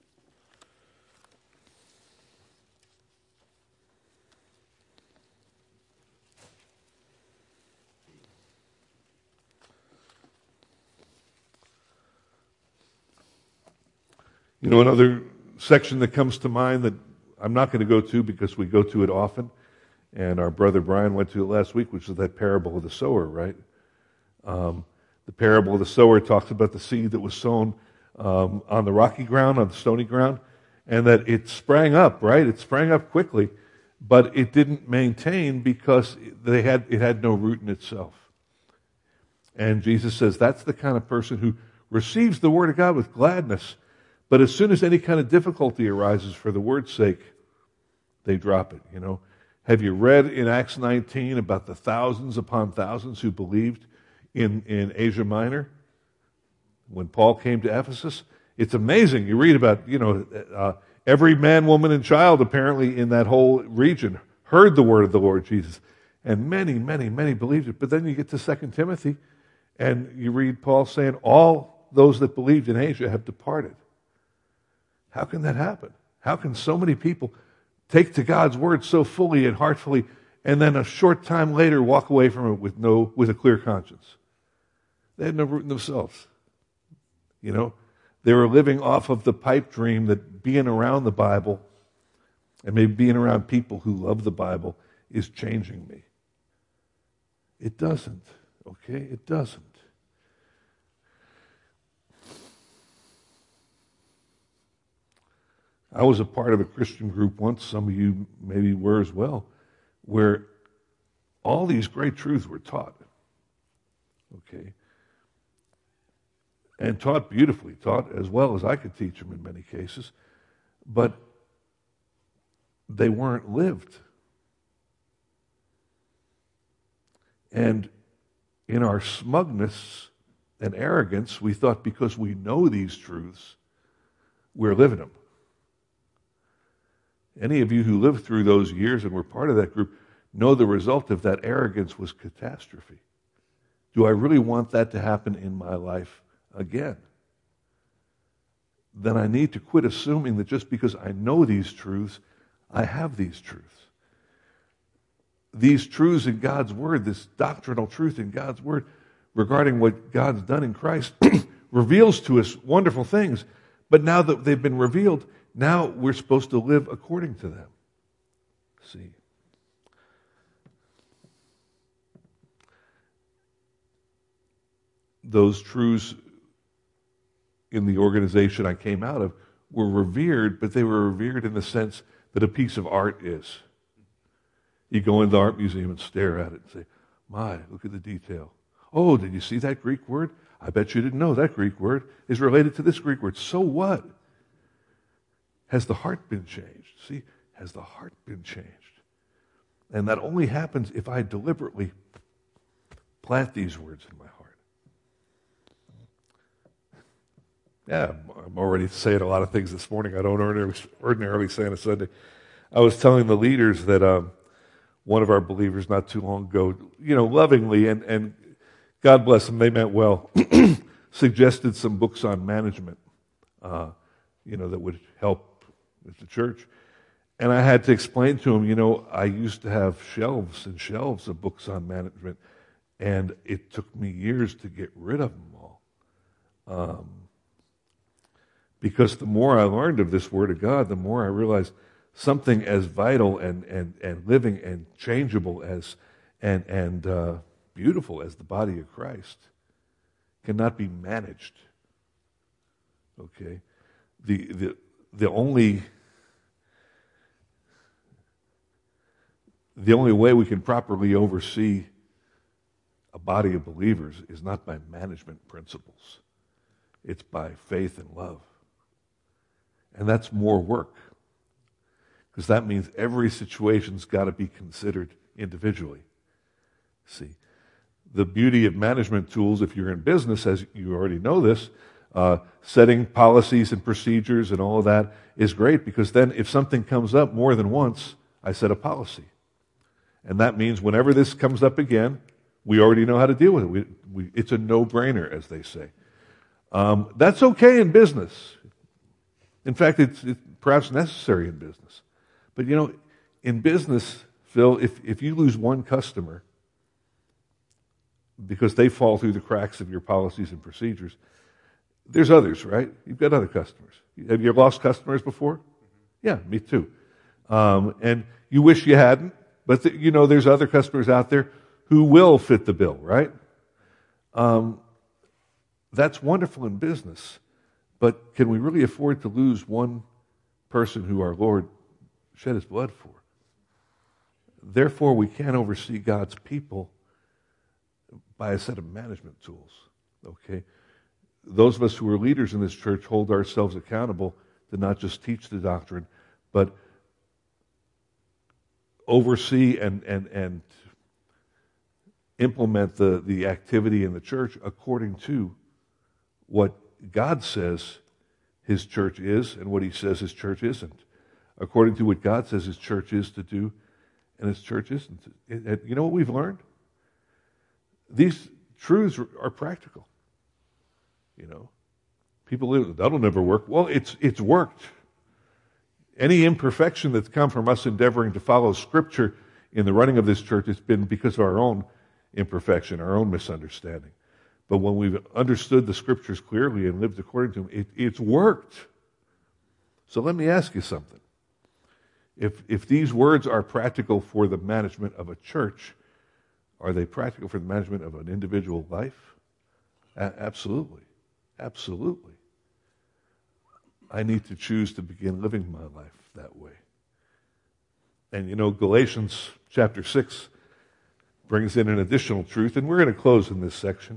You know, another section that comes to mind that I'm not going to go to because we go to it often, and our brother Brian went to it last week, which is that parable of the sower, right? The parable of the sower talks about the seed that was sown on the rocky ground, on the stony ground, and that it sprang up, right? It sprang up quickly, but it didn't maintain because it had no root in itself. And Jesus says that's the kind of person who receives the word of God with gladness, but as soon as any kind of difficulty arises for the word's sake, they drop it, you know. Have you read in Acts 19 about the thousands upon thousands who believed in Asia Minor when Paul came to Ephesus? It's amazing. You read about, every man, woman, and child apparently in that whole region heard the word of the Lord Jesus. And many, many, many believed it. But then you get to 2 Timothy and you read Paul saying, all those that believed in Asia have departed. How can that happen? How can so many people take to God's word so fully and heartfully, and then a short time later walk away from it with a clear conscience? They had no root in themselves. You know, they were living off of the pipe dream that being around the Bible and maybe being around people who love the Bible is changing me. It doesn't, okay? It doesn't. I was a part of a Christian group once, some of you maybe were as well, where all these great truths were taught. Okay? And taught beautifully, taught as well as I could teach them in many cases, but they weren't lived. And in our smugness and arrogance, we thought because we know these truths, we're living them. Any of you who lived through those years and were part of that group know the result of that arrogance was catastrophe. Do I really want that to happen in my life again? Then I need to quit assuming that just because I know these truths, I have these truths. These truths in God's Word, this doctrinal truth in God's Word regarding what God's done in Christ reveals to us wonderful things. But now that they've been revealed, now we're supposed to live according to them. See? Those truths in the organization I came out of were revered, but they were revered in the sense that a piece of art is. You go into the art museum and stare at it and say, my, look at the detail. Oh, did you see that Greek word? I bet you didn't know that Greek word is related to this Greek word. So what? Has the heart been changed? See, has the heart been changed? And that only happens if I deliberately plant these words in my heart. Yeah, I'm already saying a lot of things this morning I don't ordinarily say on a Sunday. I was telling the leaders that one of our believers not too long ago, lovingly, and God bless them, they meant well, suggested some books on management, that would help with the church. And I had to explain to him, I used to have shelves and shelves of books on management, and it took me years to get rid of them all. Because the more I learned of this Word of God, the more I realized something as vital and living and changeable as and beautiful as the body of Christ cannot be managed. Okay? The only way we can properly oversee a body of believers is not by management principles. It's by faith and love. And that's more work. Because that means every situation's got to be considered individually. See, the beauty of management tools, if you're in business, as you already know this, setting policies and procedures and all of that is great, because then if something comes up more than once, I set a policy. And that means whenever this comes up again, we already know how to deal with it. It's a no-brainer, as they say. That's okay in business. In fact, it's perhaps necessary in business. But in business, Phil, if you lose one customer because they fall through the cracks of your policies and procedures, there's others, right? You've got other customers. Have you lost customers before? Yeah, me too. And you wish you hadn't, but there's other customers out there who will fit the bill, right? That's wonderful in business. But can we really afford to lose one person who our Lord shed his blood for? Therefore, we can't oversee God's people by a set of management tools. Okay? Those of us who are leaders in this church hold ourselves accountable to not just teach the doctrine, but oversee and implement the activity in the church according to what God says his church is and what he says his church isn't. According to what God says his church is to do and his church isn't. You know what we've learned? These truths are practical. People live, that'll never work. Well, it's worked. Any imperfection that's come from us endeavoring to follow Scripture in the running of this church has been because of our own imperfection, our own misunderstanding. But when we've understood the Scriptures clearly and lived according to them, it's worked. So let me ask you something. If these words are practical for the management of a church, are they practical for the management of an individual life? Absolutely. Absolutely. I need to choose to begin living my life that way. And Galatians chapter 6 brings in an additional truth, and we're going to close in this section.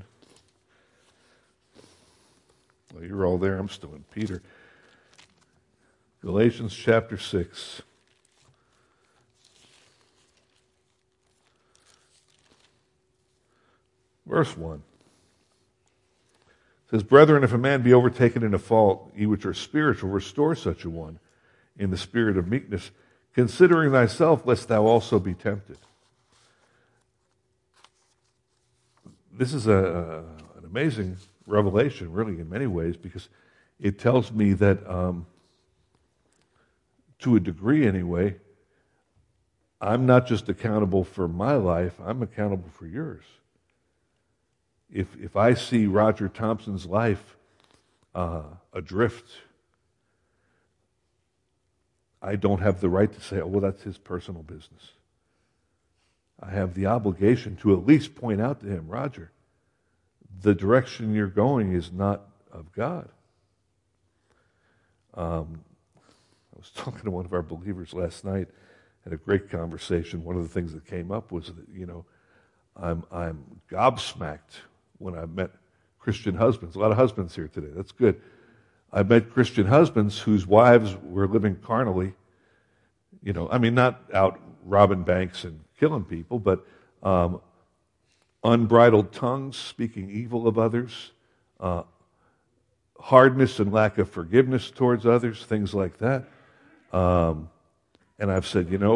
Well, you're all there. I'm still in Peter. Galatians chapter 6. Verse 1. It says, Brethren, if a man be overtaken in a fault, ye which are spiritual, restore such a one in the spirit of meekness, considering thyself, lest thou also be tempted. This is an amazing revelation, really, in many ways, because it tells me that, to a degree anyway, I'm not just accountable for my life, I'm accountable for yours. If I see Roger Thompson's life adrift, I don't have the right to say, oh, well, that's his personal business. I have the obligation to at least point out to him, Roger, the direction you're going is not of God. I was talking to one of our believers last night, had a great conversation. One of the things that came up was that, I'm gobsmacked when I met Christian husbands. A lot of husbands here today. That's good. I met Christian husbands whose wives were living carnally. Not out robbing banks and killing people, but unbridled tongues, speaking evil of others, hardness and lack of forgiveness towards others, things like that. And I've said, you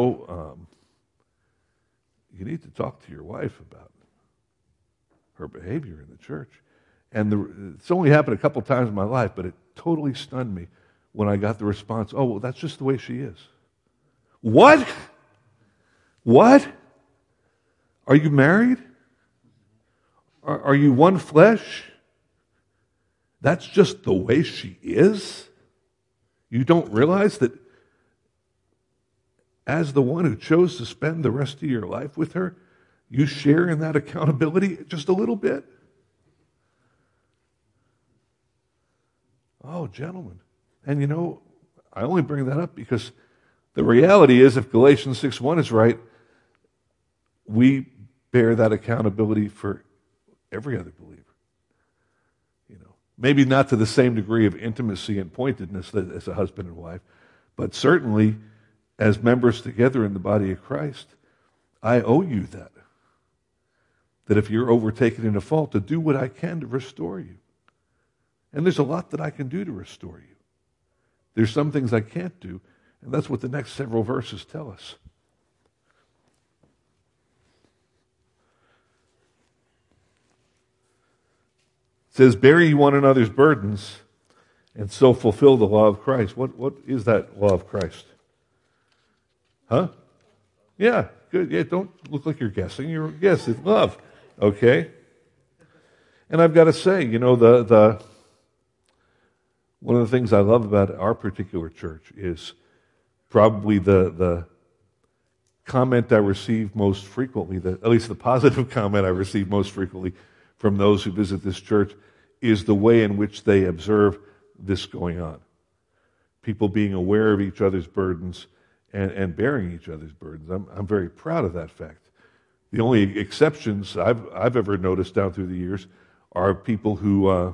need to talk to your wife about her behavior in the church. And it's only happened a couple times in my life, but it totally stunned me when I got the response, oh, well, that's just the way she is. What? What? Are you married? Are you one flesh? That's just the way she is? You don't realize that as the one who chose to spend the rest of your life with her, you share in that accountability just a little bit? Oh, gentlemen. And I only bring that up because the reality is, if Galatians 6:1 is right, we bear that accountability for every other believer. Maybe not to the same degree of intimacy and pointedness as a husband and wife, but certainly as members together in the body of Christ, I owe you that. That if you're overtaken in a fault, to do what I can to restore you. And there's a lot that I can do to restore you. There's some things I can't do, and that's what the next several verses tell us. It says, bear ye one another's burdens, and so fulfill the law of Christ. What is that law of Christ? Huh? Yeah, good. Yeah, don't look like you're guessing. Yes, it's love. Okay. And I've got to say, the one of the things I love about our particular church is probably the comment I receive most frequently, at least the positive comment I receive most frequently from those who visit this church, is the way in which they observe this going on. People being aware of each other's burdens and bearing each other's burdens. I'm very proud of that fact. The only exceptions I've ever noticed down through the years are people who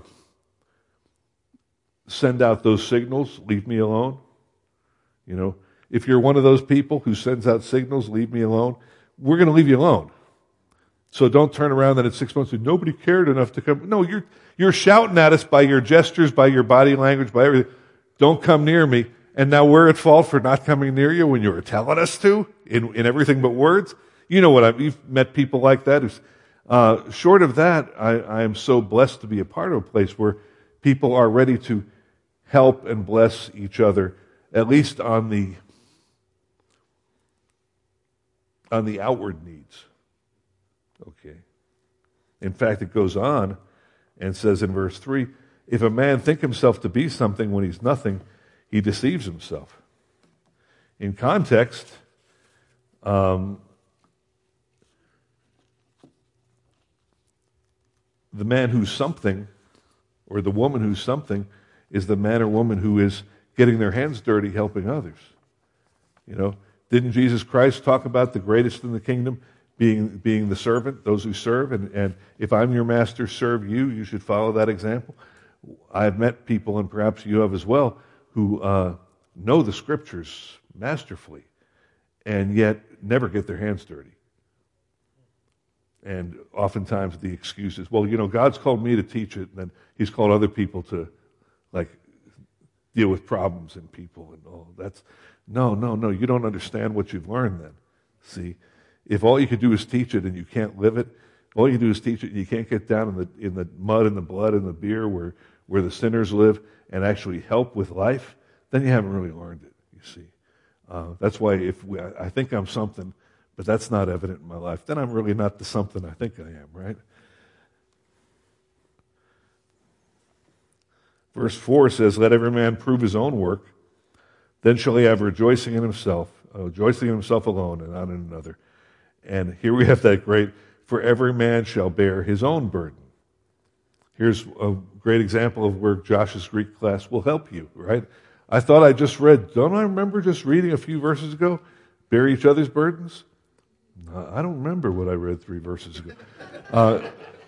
send out those signals, leave me alone. If you're one of those people who sends out signals, leave me alone, we're going to leave you alone. So don't turn around then at 6 months and say, nobody cared enough to come. No, you're shouting at us by your gestures, by your body language, by everything. Don't come near me. And now we're at fault for not coming near you when you were telling us to in everything but words. You know what you've met people like that. Short of that, I am so blessed to be a part of a place where people are ready to help and bless each other, at least on the outward needs. Okay. In fact, it goes on and says in verse 3, if a man think himself to be something when he's nothing, he deceives himself. In context, the man who's something, or the woman who's something, is the man or woman who is getting their hands dirty helping others. Didn't Jesus Christ talk about the greatest in the kingdom being the servant, those who serve? And if I'm your master, serve you, you should follow that example. I've met people, and perhaps you have as well, who know the scriptures masterfully and yet never get their hands dirty. And oftentimes the excuse is, well, God's called me to teach it, and then he's called other people to, deal with problems in people and all. No, you don't understand what you've learned then. See, if all you could do is teach it and you can't live it, all you can do is teach it and you can't get down in the mud and the blood and the beer where the sinners live and actually help with life, then you haven't really learned it, you see. That's why I think I'm something, but that's not evident in my life, then I'm really not the something I think I am, right? Verse 4 says, let every man prove his own work, then shall he have rejoicing in himself alone and not in another. And here we have that great, for every man shall bear his own burden. Here's a great example of where Josh's Greek class will help you, right? I thought I just read, don't I remember just reading a few verses ago, bear each other's burdens? I don't remember what I read 3 verses ago.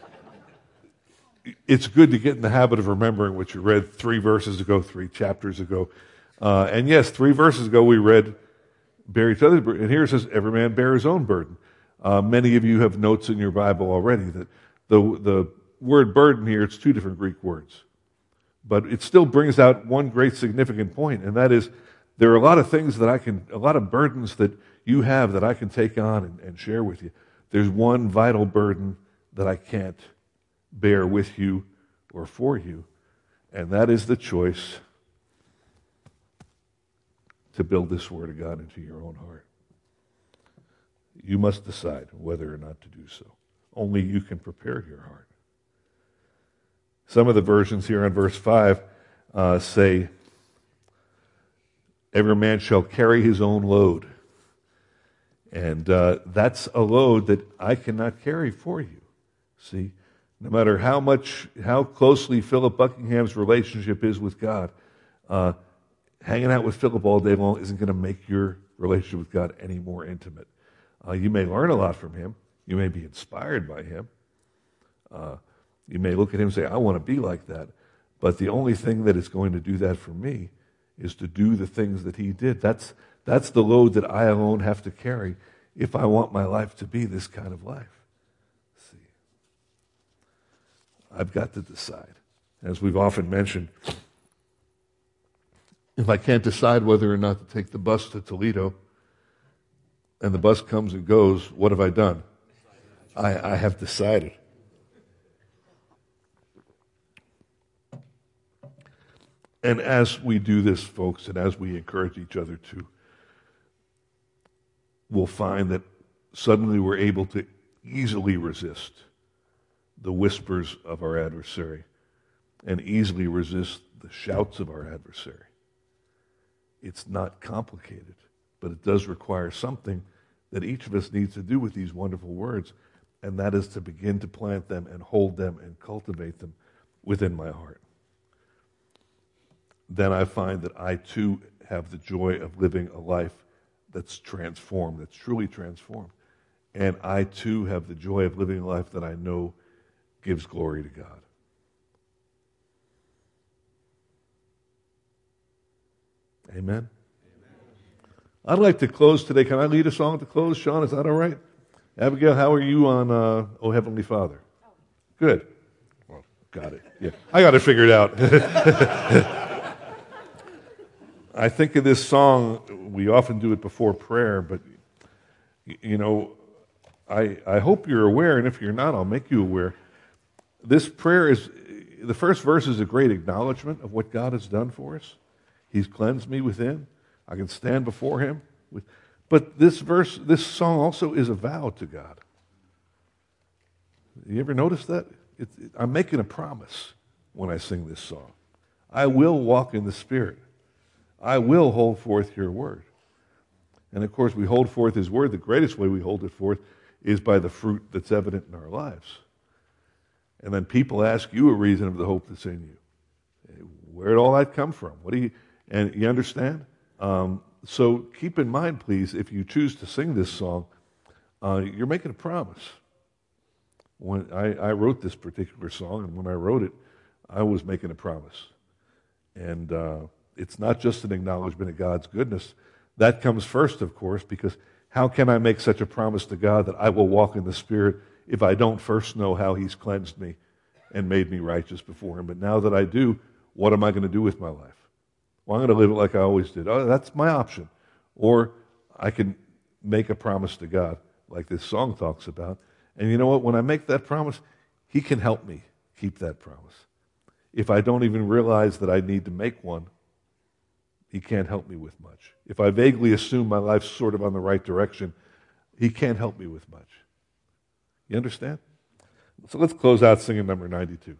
It's good to get in the habit of remembering what you read 3 verses ago, 3 chapters ago. And yes, 3 verses ago we read, bear each other's burden. And here it says, every man bear his own burden. Many of you have notes in your Bible already that the word burden here, it's 2 different Greek words. But it still brings out one great significant point, and that is there are a lot of things a lot of burdens that you have that I can take on and share with you. There's one vital burden that I can't bear with you or for you, and that is the choice to build this Word of God into your own heart. You must decide whether or not to do so. Only you can prepare your heart. Some of the versions here on verse 5 say, every man shall carry his own load. And that's a load that I cannot carry for you. See, no matter how closely Philip Buckingham's relationship is with God, hanging out with Philip all day long isn't going to make your relationship with God any more intimate. You may learn a lot from him. You may be inspired by him. You may look at him and say, I want to be like that. But the only thing that is going to do that for me is to do the things that he did. That's the load that I alone have to carry if I want my life to be this kind of life. See, I've got to decide. As we've often mentioned, if I can't decide whether or not to take the bus to Toledo, and the bus comes and goes, what have I done? I have decided. And as we do this, folks, and as we encourage each other to, we'll find that suddenly we're able to easily resist the whispers of our adversary and easily resist the shouts of our adversary. It's not complicated, but it does require something that each of us needs to do with these wonderful words, and that is to begin to plant them and hold them and cultivate them within my heart. Then I find that I too have the joy of living a life that's transformed, that's truly transformed. And I too have the joy of living a life that I know gives glory to God. Amen? I'd like to close today. Can I lead a song to close? Sean, is that all right? Abigail, how are you on Oh Heavenly Father? Good. Well, got it. Yeah, I got it figured out. I think of this song, we often do it before prayer, but, you know, I hope you're aware, and if you're not, I'll make you aware. This prayer the first verse is a great acknowledgement of what God has done for us. He's cleansed me within. I can stand before Him. But this song also is a vow to God. You ever notice that? I'm making a promise when I sing this song. I will walk in the Spirit. I will hold forth your word. And of course, we hold forth His word. The greatest way we hold it forth is by the fruit that's evident in our lives. And then people ask you a reason of the hope that's in you. Where did all that come from? And you understand? So keep in mind, please, if you choose to sing this song, you're making a promise. When I wrote this particular song, and when I wrote it, I was making a promise. And it's not just an acknowledgement of God's goodness. That comes first, of course, because how can I make such a promise to God that I will walk in the Spirit if I don't first know how He's cleansed me and made me righteous before Him? But now that I do, what am I going to do with my life? Well, I'm going to live it like I always did. Oh, that's my option. Or I can make a promise to God, like this song talks about. And you know what? When I make that promise, He can help me keep that promise. If I don't even realize that I need to make one, He can't help me with much. If I vaguely assume my life's sort of on the right direction, He can't help me with much. You understand? So let's close out singing number 92.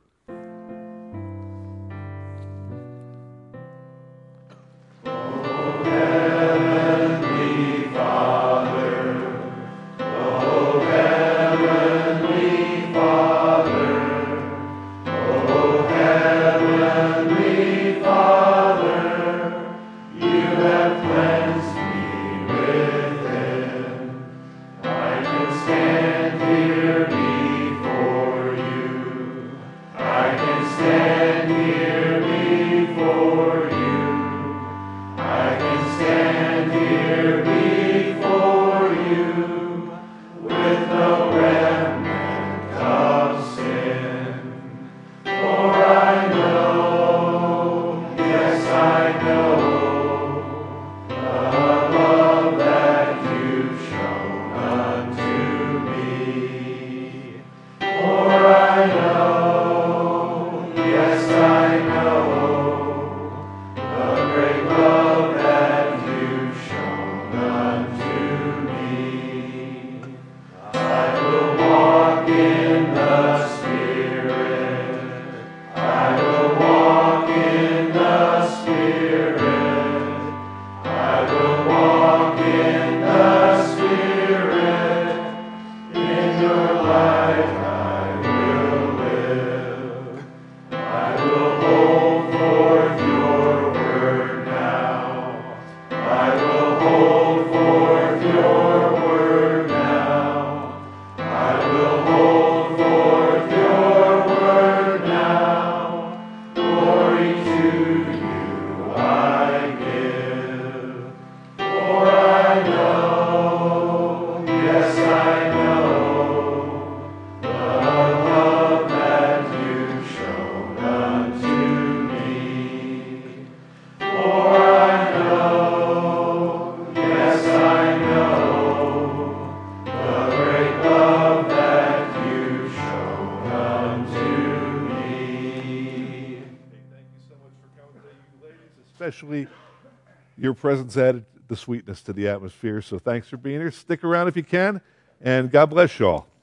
Especially your presence added the sweetness to the atmosphere. So thanks for being here. Stick around if you can, and God bless you all.